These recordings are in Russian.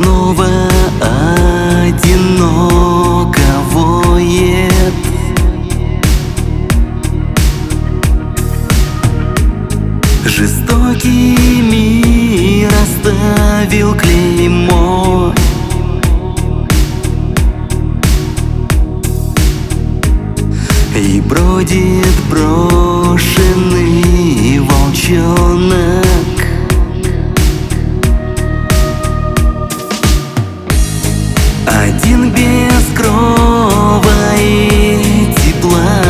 снова одиноко воет. Жестокий мир оставил клеймо. И бродит брошенный волчонок. Один без крова и тепла.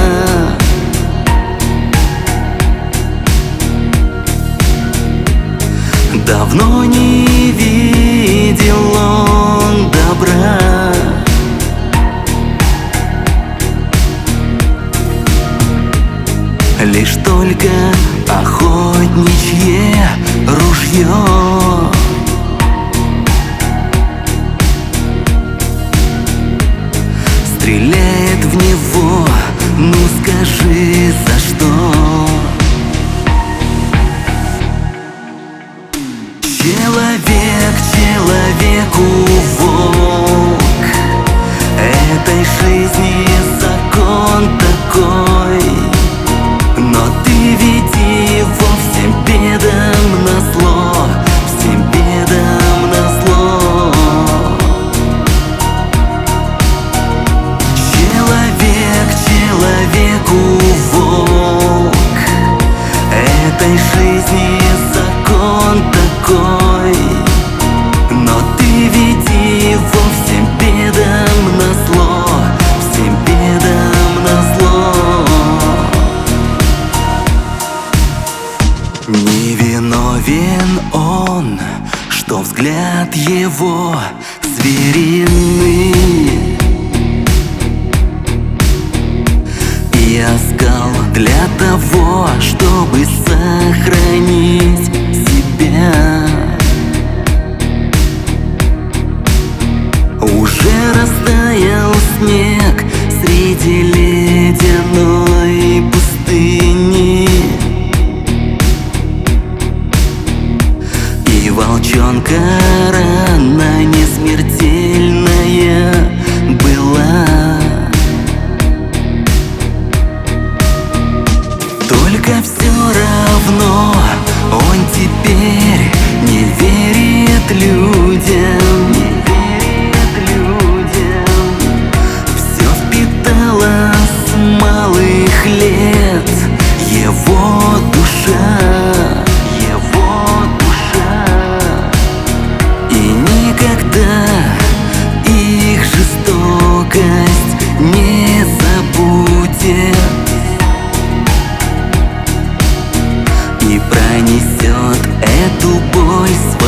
Давно не видел он добра. Лишь только охотничье ружье стреляет в него. Ну скажи, за что? Человек человеку волк. Этой жизни закон такой. Но ты веди его всем бедам назло, всем бедам назло. Человек человеку волк. Этой жизни закон такой. Но ты веди его всем бедам назло, всем бедам назло. Невиновен он, что взгляд его звериный, и оскал для того, чтобы сохранить себя. Уже растаял снег среди ледяной пустыни, и волчонка рана не смертельная была. Только все равно он теперь не верит людям. Все впитала с малых лет его душа. И никогда их жестокость не забудет. И пронесет эту боль